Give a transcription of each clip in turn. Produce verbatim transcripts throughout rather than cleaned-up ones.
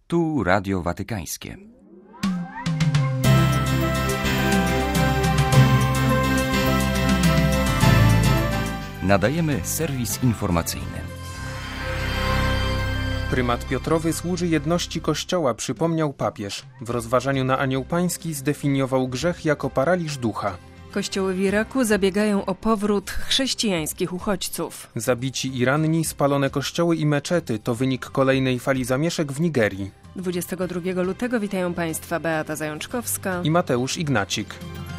Tu Radio Watykańskie. Nadajemy serwis informacyjny. Prymat Piotrowy służy jedności Kościoła, przypomniał papież. W rozważaniu na Anioł Pański zdefiniował grzech jako paraliż ducha. Kościoły w Iraku zabiegają o powrót chrześcijańskich uchodźców. Zabici i ranni, spalone kościoły i meczety to wynik kolejnej fali zamieszek w Nigerii. dwudziestego drugiego lutego witają Państwa Beata Zajączkowska i Mateusz Ignacik.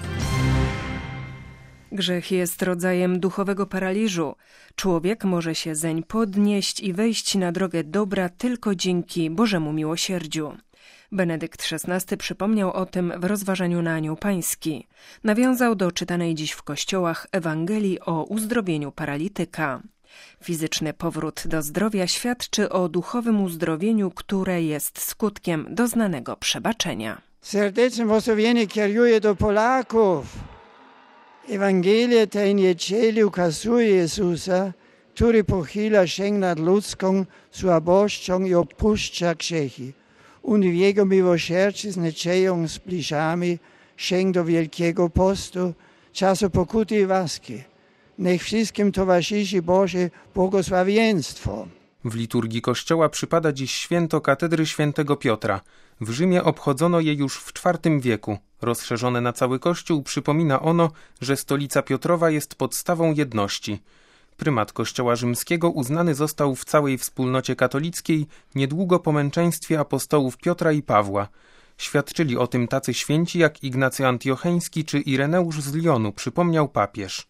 Grzech jest rodzajem duchowego paraliżu. Człowiek może się zeń podnieść i wejść na drogę dobra tylko dzięki Bożemu miłosierdziu. Benedykt szesnasty przypomniał o tym w rozważaniu na Anioł Pański. Nawiązał do czytanej dziś w kościołach Ewangelii o uzdrowieniu paralityka. Fizyczny powrót do zdrowia świadczy o duchowym uzdrowieniu, które jest skutkiem doznanego przebaczenia. Serdecznym pozdrowienie kieruję do Polaków. Ewangelia te niedzieli ukazuje Jezusa, który pochyla się nad ludzką słabością i opuszcza grzechy. On w Jego miłosierdziu z nadzieją zbliżamy się do Wielkiego Postu, czasu pokuty i łaski. Niech wszystkim towarzyszy Boże błogosławieństwo. W liturgii Kościoła przypada dziś święto katedry świętego Piotra. W Rzymie obchodzono je już w czwartym wieku. Rozszerzone na cały Kościół przypomina ono, że stolica Piotrowa jest podstawą jedności. Prymat Kościoła rzymskiego uznany został w całej wspólnocie katolickiej niedługo po męczeństwie apostołów Piotra i Pawła. Świadczyli o tym tacy święci jak Ignacy Antiocheński czy Ireneusz z Lyonu, przypomniał papież.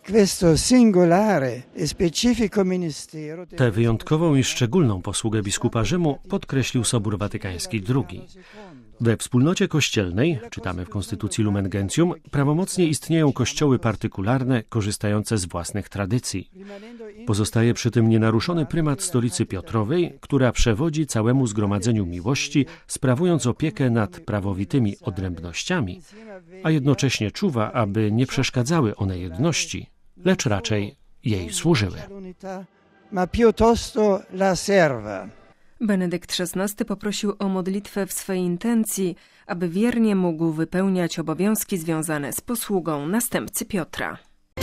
Tę wyjątkową i szczególną posługę biskupa Rzymu podkreślił Sobór Watykański drugi. We wspólnocie kościelnej, czytamy w Konstytucji Lumen Gentium, prawomocnie istnieją kościoły partykularne, korzystające z własnych tradycji. Pozostaje przy tym nienaruszony prymat stolicy Piotrowej, która przewodzi całemu zgromadzeniu miłości, sprawując opiekę nad prawowitymi odrębnościami, a jednocześnie czuwa, aby nie przeszkadzały one jedności, lecz raczej jej służyły. Benedykt szesnasty poprosił o modlitwę w swej intencji, aby wiernie mógł wypełniać obowiązki związane z posługą następcy Piotra.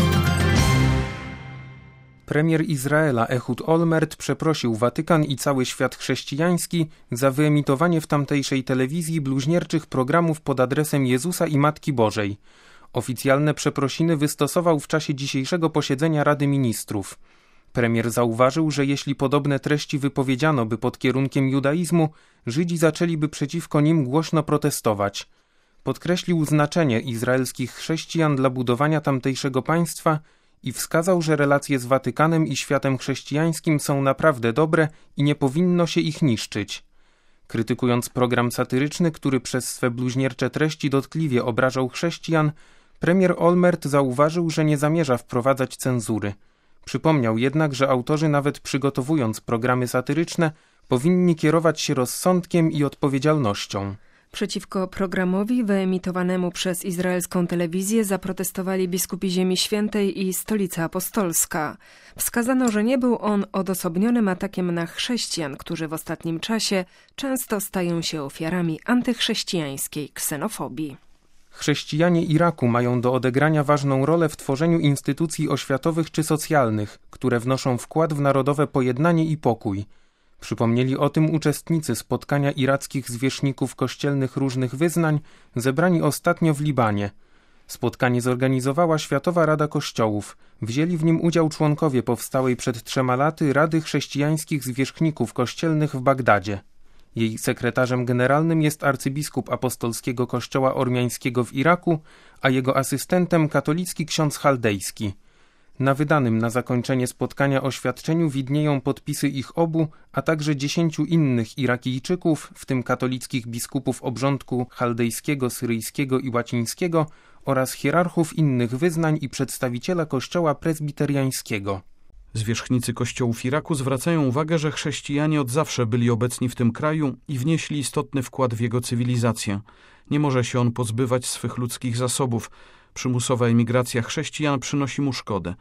Premier Izraela Ehud Olmert przeprosił Watykan i cały świat chrześcijański za wyemitowanie w tamtejszej telewizji bluźnierczych programów pod adresem Jezusa i Matki Bożej. Oficjalne przeprosiny wystosował w czasie dzisiejszego posiedzenia Rady Ministrów. Premier zauważył, że jeśli podobne treści wypowiedziano by pod kierunkiem judaizmu, Żydzi zaczęliby przeciwko nim głośno protestować. Podkreślił znaczenie izraelskich chrześcijan dla budowania tamtejszego państwa i wskazał, że relacje z Watykanem i światem chrześcijańskim są naprawdę dobre i nie powinno się ich niszczyć. Krytykując program satyryczny, który przez swe bluźniercze treści dotkliwie obrażał chrześcijan, premier Olmert zauważył, że nie zamierza wprowadzać cenzury. Przypomniał jednak, że autorzy nawet przygotowując programy satyryczne powinni kierować się rozsądkiem i odpowiedzialnością. Przeciwko programowi wyemitowanemu przez izraelską telewizję zaprotestowali biskupi Ziemi Świętej i Stolica Apostolska. Wskazano, że nie był on odosobnionym atakiem na chrześcijan, którzy w ostatnim czasie często stają się ofiarami antychrześcijańskiej ksenofobii. Chrześcijanie Iraku mają do odegrania ważną rolę w tworzeniu instytucji oświatowych czy socjalnych, które wnoszą wkład w narodowe pojednanie i pokój. Przypomnieli o tym uczestnicy spotkania irackich zwierzchników kościelnych różnych wyznań, zebrani ostatnio w Libanie. Spotkanie zorganizowała Światowa Rada Kościołów. Wzięli w nim udział członkowie powstałej przed trzema laty Rady Chrześcijańskich Zwierzchników Kościelnych w Bagdadzie. Jej sekretarzem generalnym jest arcybiskup apostolskiego kościoła ormiańskiego w Iraku, a jego asystentem katolicki ksiądz chaldejski. Na wydanym na zakończenie spotkania oświadczeniu widnieją podpisy ich obu, a także dziesięciu innych Irakijczyków, w tym katolickich biskupów obrządku chaldejskiego, syryjskiego i łacińskiego oraz hierarchów innych wyznań i przedstawiciela kościoła prezbiteriańskiego. Zwierzchnicy kościołów Iraku zwracają uwagę, że chrześcijanie od zawsze byli obecni w tym kraju i wnieśli istotny wkład w jego cywilizację. Nie może się on pozbywać swych ludzkich zasobów. Przymusowa emigracja chrześcijan przynosi mu szkodę.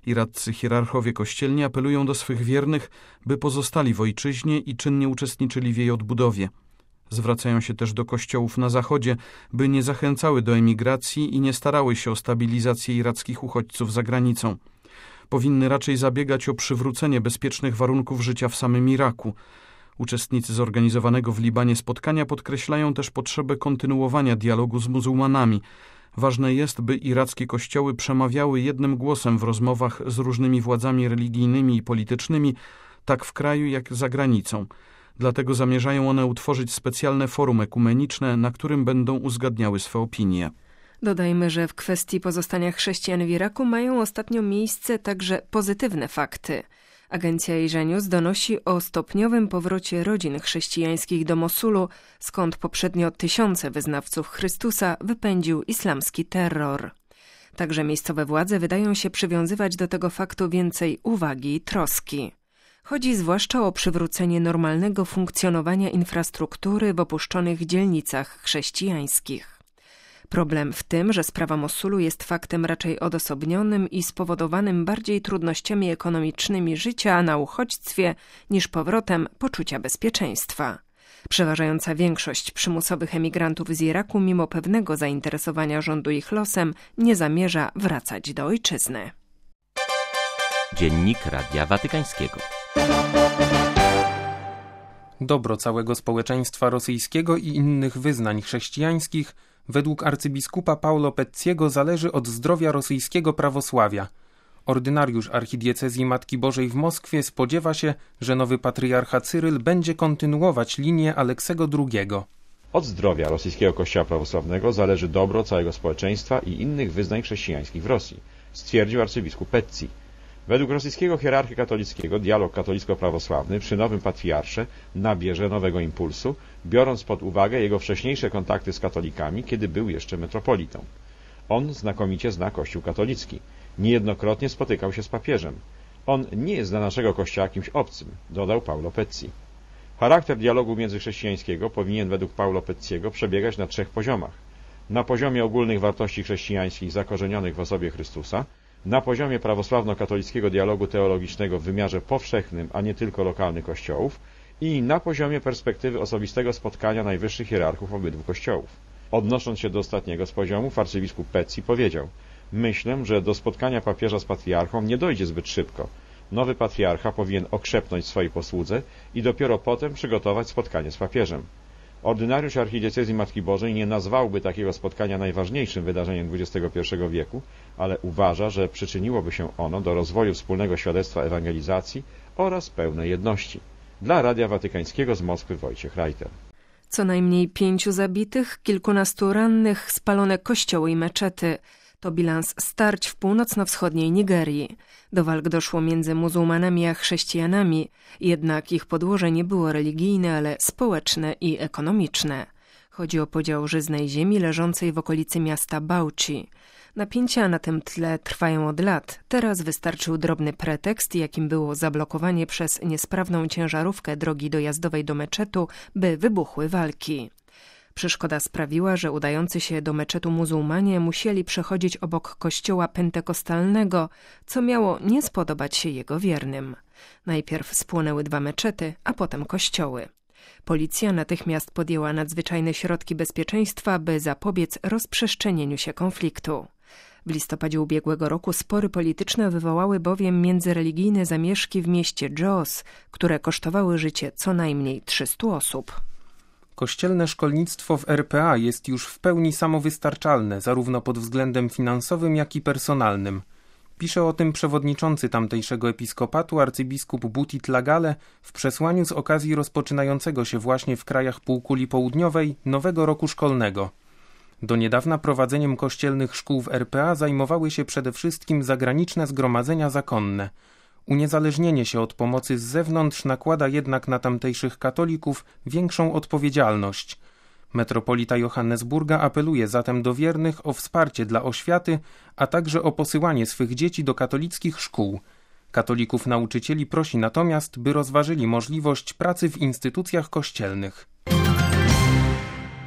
Iraccy hierarchowie kościelni apelują do swych wiernych, by pozostali w ojczyźnie i czynnie uczestniczyli w jej odbudowie. Zwracają się też do kościołów na zachodzie, by nie zachęcały do emigracji i nie starały się o stabilizację irackich uchodźców za granicą. Powinny raczej zabiegać o przywrócenie bezpiecznych warunków życia w samym Iraku. Uczestnicy zorganizowanego w Libanie spotkania podkreślają też potrzebę kontynuowania dialogu z muzułmanami. Ważne jest, by irackie kościoły przemawiały jednym głosem w rozmowach z różnymi władzami religijnymi i politycznymi, tak w kraju jak za granicą. Dlatego zamierzają one utworzyć specjalne forum ekumeniczne, na którym będą uzgadniały swe opinie. Dodajmy, że w kwestii pozostania chrześcijan w Iraku mają ostatnio miejsce także pozytywne fakty. Agencja Asia News donosi o stopniowym powrocie rodzin chrześcijańskich do Mosulu, skąd poprzednio tysiące wyznawców Chrystusa wypędził islamski terror. Także miejscowe władze wydają się przywiązywać do tego faktu więcej uwagi i troski. Chodzi zwłaszcza o przywrócenie normalnego funkcjonowania infrastruktury w opuszczonych dzielnicach chrześcijańskich. Problem w tym, że sprawa Mosulu jest faktem raczej odosobnionym i spowodowanym bardziej trudnościami ekonomicznymi życia na uchodźstwie niż powrotem poczucia bezpieczeństwa. Przeważająca większość przymusowych emigrantów z Iraku, mimo pewnego zainteresowania rządu ich losem, nie zamierza wracać do ojczyzny. Dziennik Radia Watykańskiego. Dobro całego społeczeństwa rosyjskiego i innych wyznań chrześcijańskich według arcybiskupa Paulo Pezziego zależy od zdrowia rosyjskiego prawosławia. Ordynariusz archidiecezji Matki Bożej w Moskwie spodziewa się, że nowy patriarcha Cyryl będzie kontynuować linię Aleksego drugiego. Od zdrowia rosyjskiego kościoła prawosławnego zależy dobro całego społeczeństwa i innych wyznań chrześcijańskich w Rosji, stwierdził arcybiskup Pezzi. Według rosyjskiego hierarchy katolickiego dialog katolicko-prawosławny przy nowym patriarsze nabierze nowego impulsu, biorąc pod uwagę jego wcześniejsze kontakty z katolikami, kiedy był jeszcze metropolitą. On znakomicie zna Kościół katolicki. Niejednokrotnie spotykał się z papieżem. On nie jest dla naszego Kościoła kimś obcym, dodał Paulo Pezzi. Charakter dialogu międzychrześcijańskiego powinien według Paulo Pezziego przebiegać na trzech poziomach. Na poziomie ogólnych wartości chrześcijańskich zakorzenionych w osobie Chrystusa, na poziomie prawosławno-katolickiego dialogu teologicznego w wymiarze powszechnym, a nie tylko lokalnych kościołów i na poziomie perspektywy osobistego spotkania najwyższych hierarchów obydwu kościołów. Odnosząc się do ostatniego z poziomów, arcybiskup Pezzi powiedział: myślę, że do spotkania papieża z patriarchą nie dojdzie zbyt szybko. Nowy patriarcha powinien okrzepnąć w swojej posłudze i dopiero potem przygotować spotkanie z papieżem. Ordynariusz archidiecezji Matki Bożej nie nazwałby takiego spotkania najważniejszym wydarzeniem dwudziestego pierwszego wieku, ale uważa, że przyczyniłoby się ono do rozwoju wspólnego świadectwa ewangelizacji oraz pełnej jedności. Dla Radia Watykańskiego z Moskwy Wojciech Reiter. Co najmniej pięciu zabitych, kilkunastu rannych, spalone kościoły i meczety. To bilans starć w północno-wschodniej Nigerii. Do walk doszło między muzułmanami a chrześcijanami, jednak ich podłoże nie było religijne, ale społeczne i ekonomiczne. Chodzi o podział żyznej ziemi leżącej w okolicy miasta Bauchi. Napięcia na tym tle trwają od lat. Teraz wystarczył drobny pretekst, jakim było zablokowanie przez niesprawną ciężarówkę drogi dojazdowej do meczetu, by wybuchły walki. Przeszkoda sprawiła, że udający się do meczetu muzułmanie musieli przechodzić obok kościoła pentekostalnego, co miało nie spodobać się jego wiernym. Najpierw spłonęły dwa meczety, a potem kościoły. Policja natychmiast podjęła nadzwyczajne środki bezpieczeństwa, by zapobiec rozprzestrzenieniu się konfliktu. W listopadzie ubiegłego roku spory polityczne wywołały bowiem międzyreligijne zamieszki w mieście Jos, które kosztowały życie co najmniej trzystu osób. Kościelne szkolnictwo w R P A jest już w pełni samowystarczalne, zarówno pod względem finansowym, jak i personalnym. Pisze o tym przewodniczący tamtejszego episkopatu arcybiskup Butit Lagale w przesłaniu z okazji rozpoczynającego się właśnie w krajach półkuli południowej nowego roku szkolnego. Do niedawna prowadzeniem kościelnych szkół w R P A zajmowały się przede wszystkim zagraniczne zgromadzenia zakonne. Uniezależnienie się od pomocy z zewnątrz nakłada jednak na tamtejszych katolików większą odpowiedzialność. Metropolita Johannesburga apeluje zatem do wiernych o wsparcie dla oświaty, a także o posyłanie swych dzieci do katolickich szkół. Katolików nauczycieli prosi natomiast, by rozważyli możliwość pracy w instytucjach kościelnych.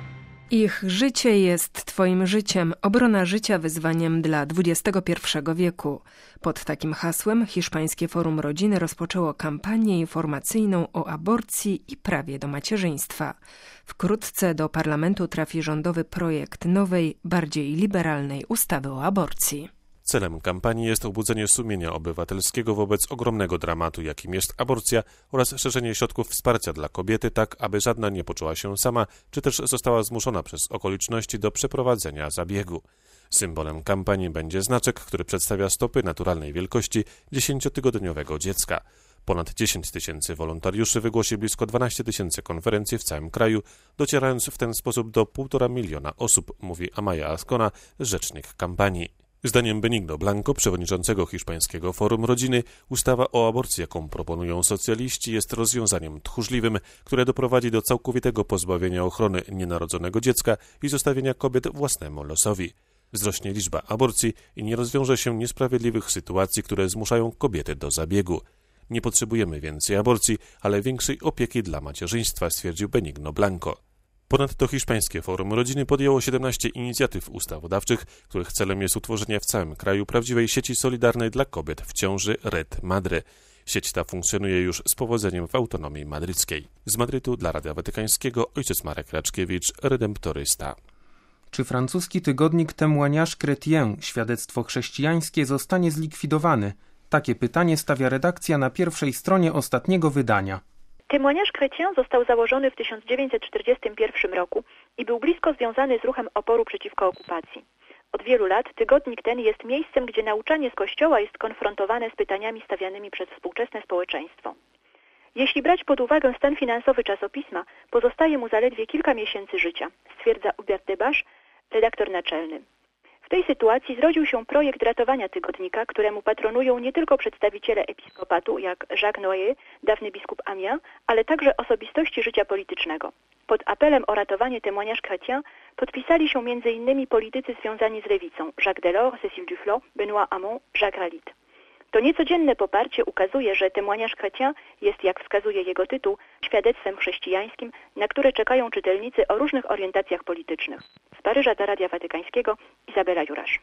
Ich życie jest Twoim życiem, obrona życia wyzwaniem dla dwudziestego pierwszego wieku. Pod takim hasłem Hiszpańskie Forum Rodziny rozpoczęło kampanię informacyjną o aborcji i prawie do macierzyństwa. Wkrótce do parlamentu trafi rządowy projekt nowej, bardziej liberalnej ustawy o aborcji. Celem kampanii jest obudzenie sumienia obywatelskiego wobec ogromnego dramatu, jakim jest aborcja, oraz szerzenie środków wsparcia dla kobiety, tak aby żadna nie poczuła się sama, czy też została zmuszona przez okoliczności do przeprowadzenia zabiegu. Symbolem kampanii będzie znaczek, który przedstawia stopy naturalnej wielkości dziesięciotygodniowego dziecka. Ponad dziesięć tysięcy wolontariuszy wygłosi blisko dwanaście tysięcy konferencji w całym kraju, docierając w ten sposób do półtora miliona osób, mówi Amaya Ascona, rzecznik kampanii. Zdaniem Benigno Blanco, przewodniczącego Hiszpańskiego Forum Rodziny, ustawa o aborcji, jaką proponują socjaliści, jest rozwiązaniem tchórzliwym, które doprowadzi do całkowitego pozbawienia ochrony nienarodzonego dziecka i zostawienia kobiet własnemu losowi. Wzrośnie liczba aborcji i nie rozwiąże się niesprawiedliwych sytuacji, które zmuszają kobiety do zabiegu. Nie potrzebujemy więcej aborcji, ale większej opieki dla macierzyństwa, stwierdził Benigno Blanco. Ponadto Hiszpańskie Forum Rodziny podjęło siedemnaście inicjatyw ustawodawczych, których celem jest utworzenie w całym kraju prawdziwej sieci solidarnej dla kobiet w ciąży Red Madre. Sieć ta funkcjonuje już z powodzeniem w autonomii madryckiej. Z Madrytu dla Radia Watykańskiego ojciec Marek Raczkiewicz, redemptorysta. Czy francuski tygodnik Témoignage Chrétien, świadectwo chrześcijańskie, zostanie zlikwidowany? Takie pytanie stawia redakcja na pierwszej stronie ostatniego wydania. Témoignage Chrétien został założony w tysiąc dziewięćset czterdziestym pierwszym roku i był blisko związany z ruchem oporu przeciwko okupacji. Od wielu lat tygodnik ten jest miejscem, gdzie nauczanie z Kościoła jest konfrontowane z pytaniami stawianymi przez współczesne społeczeństwo. Jeśli brać pod uwagę stan finansowy czasopisma, pozostaje mu zaledwie kilka miesięcy życia, stwierdza Hubert Debache, redaktor naczelny. W tej sytuacji zrodził się projekt ratowania tygodnika, któremu patronują nie tylko przedstawiciele episkopatu, jak Jacques Noyer, dawny biskup Amiens, ale także osobistości życia politycznego. Pod apelem o ratowanie Témoignage Chrétien podpisali się między innymi politycy związani z lewicą, Jacques Delors, Cécile Duflot, Benoît Hamon, Jacques Ralit. To niecodzienne poparcie ukazuje, że Témoignage Chrétien jest, jak wskazuje jego tytuł, świadectwem chrześcijańskim, na które czekają czytelnicy o różnych orientacjach politycznych. Z Paryża dla Radia Watykańskiego Izabela Jurasz.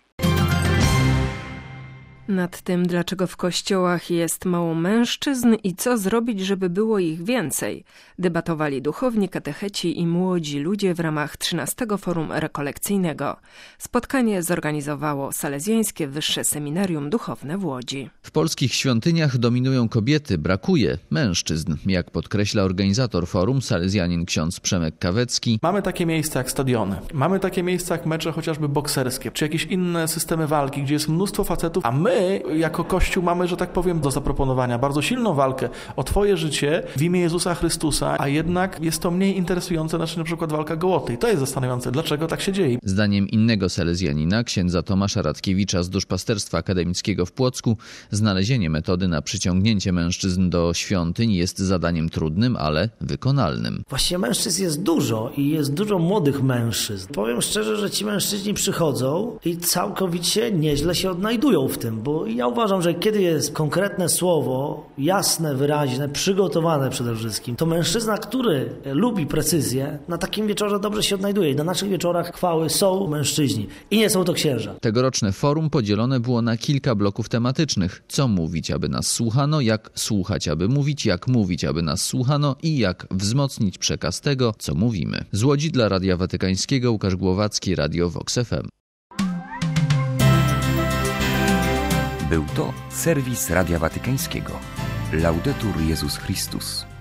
Nad tym, dlaczego w kościołach jest mało mężczyzn i co zrobić, żeby było ich więcej, debatowali duchowni, katecheci i młodzi ludzie w ramach trzynastego Forum Rekolekcyjnego. Spotkanie zorganizowało Salezjańskie Wyższe Seminarium Duchowne w Łodzi. W polskich świątyniach dominują kobiety, brakuje mężczyzn. Jak podkreśla organizator forum, salezjanin ksiądz Przemek Kawecki. Mamy takie miejsca jak stadiony, mamy takie miejsca jak mecze chociażby bokserskie, czy jakieś inne systemy walki, gdzie jest mnóstwo facetów, a my My, jako Kościół, mamy, że tak powiem, do zaproponowania bardzo silną walkę o Twoje życie w imię Jezusa Chrystusa, a jednak jest to mniej interesujące niż na przykład walka gołoty. I to jest zastanawiające, dlaczego tak się dzieje. Zdaniem innego salezjanina, księdza Tomasza Radkiewicza z Duszpasterstwa Akademickiego w Płocku, znalezienie metody na przyciągnięcie mężczyzn do świątyń jest zadaniem trudnym, ale wykonalnym. Właściwie mężczyzn jest dużo i jest dużo młodych mężczyzn. Powiem szczerze, że ci mężczyźni przychodzą i całkowicie nieźle się odnajdują w tym, bo ja uważam, że kiedy jest konkretne słowo, jasne, wyraźne, przygotowane przede wszystkim, to mężczyzna, który lubi precyzję, na takim wieczorze dobrze się odnajduje. I na naszych wieczorach chwały są mężczyźni i nie są to księża. Tegoroczne forum podzielone było na kilka bloków tematycznych. Co mówić, aby nas słuchano, jak słuchać, aby mówić, jak mówić, aby nas słuchano i jak wzmocnić przekaz tego, co mówimy. Z Łodzi dla Radia Watykańskiego Łukasz Głowacki, Radio Vox F M. Był to serwis Radia Watykańskiego. Laudetur Jezus Chrystus.